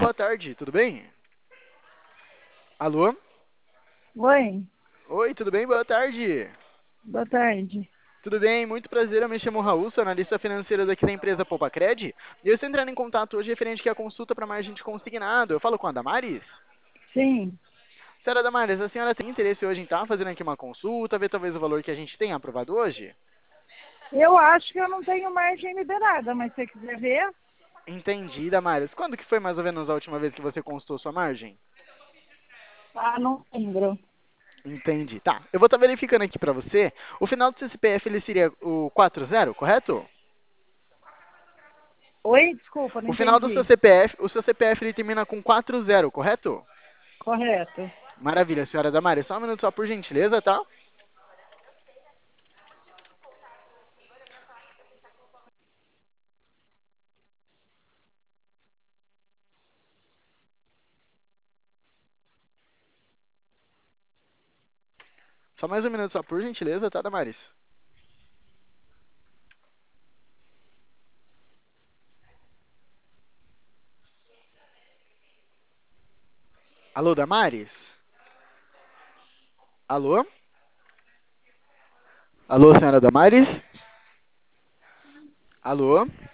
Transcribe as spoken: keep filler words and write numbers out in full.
boa tarde, tudo bem? Alô? Oi, Oi, tudo bem? Boa tarde. boa tarde. Tudo bem? Muito prazer, eu me chamo Raul, sou analista financeiro daqui da empresa Poupacred. E eu estou entrando em contato hoje referente aqui à consulta para margem de consignado. Eu falo com a Damares? Sim, Senhora Damares, a senhora tem interesse hoje em estar fazendo aqui uma consulta, ver talvez o valor que a gente tem aprovado hoje? eu acho que eu não tenho margem liberada, mas se você quiser ver, Entendi, Damares. Quando que foi mais ou menos a última vez que você consultou sua margem? ah, não lembro. Entendi. Tá, eu vou estar verificando aqui para você. O final do seu C P F ele seria o quatro zero, correto? Oi, desculpa, não O final do seu entendi. C P F, o seu C P F ele termina com quatro zero, correto? Correto. Maravilha, senhora Damares. Só um minuto só por gentileza, tá? Só mais um minuto só por gentileza, tá, Damares? Alô, Damares? Alô? Alô, senhora Damares? Alô?